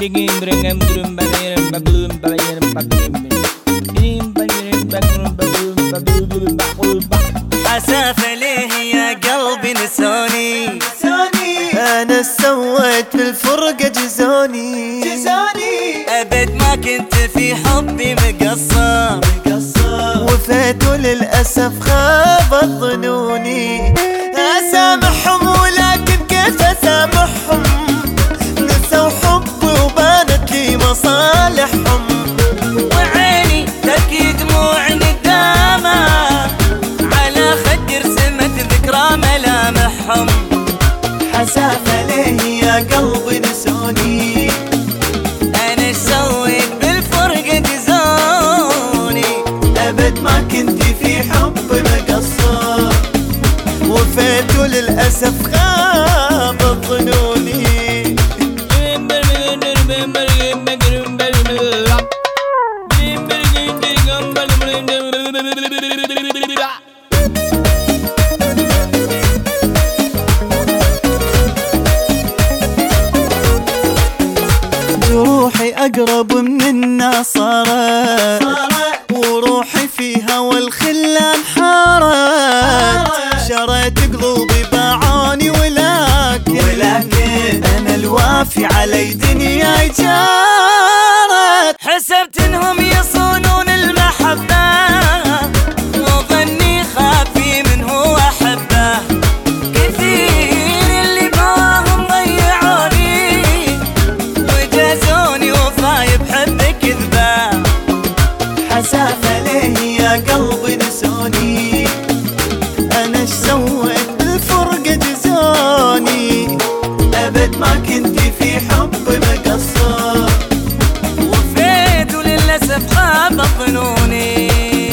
حسافة ليه يا قلبي نسوني أنا سويت بالفرقة جزوني أبد ما كنت في حبي مقصر وفيت وللأسف خاب ظنوني أسامحهم ولكن كيف أسامحهم نسوا حبي وبانت لي مصالحهم وعيني تبكي دموع ندامة على خدي رسمت ذكرى ملامحهم حسافة ليه يا قلبي نسوني أنا ايش سويت بالفرقة جزوني أبد ما كنت في حبي مقصر وفيت وللأسف خاب ظنوني جروحي أقرب من الناس صارت وروحي فيها والخلة انحارت شريت قلوبي باعوني ولكن أنا الوافي علي دنياي جارت حسبت إنهم يصونون المحبة وظني خافي من هو أحبه كثير اللي بواهم ضيعوني وجازوني وفاي بحب كذبة حسافة ليه يا قلبي نسوني أنا ايش سويت بالفرقة جزوني أبد ما كنت في حبي مقصر وفيت وللأسف خاب ظنوني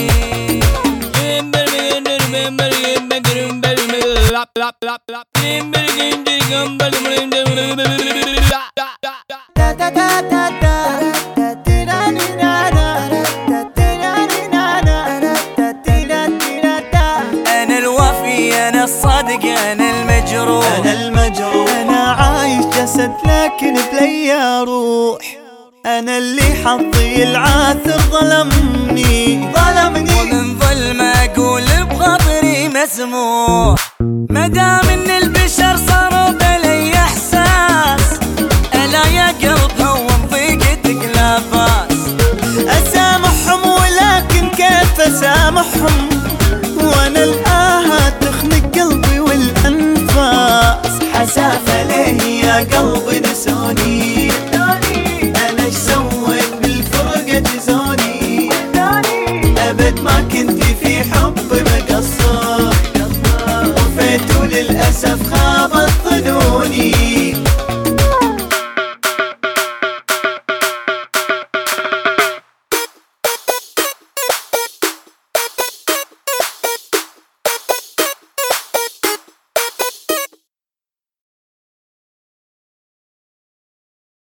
أنا الوفي أنا الصادق أنا المجروح أنا عايش جسد لكن بليا روح أنا اللي حظي العاثر ظلمني ومن ظلم أقول بخاطري مسموح مدام إن البشر صاروا بلي إحساس ألا يا قلب هون ضيقتك لا باس أسامحهم ولكن كيف أسامحهم وأنا الآهات تخنق قلبي والأنفاس حسافة ليه يا قلبي نسوني أنا ايش سويت بالفرقة جزوني أبد ما كنت في حبي مقصر وفيت وللأسف خابت ظنوني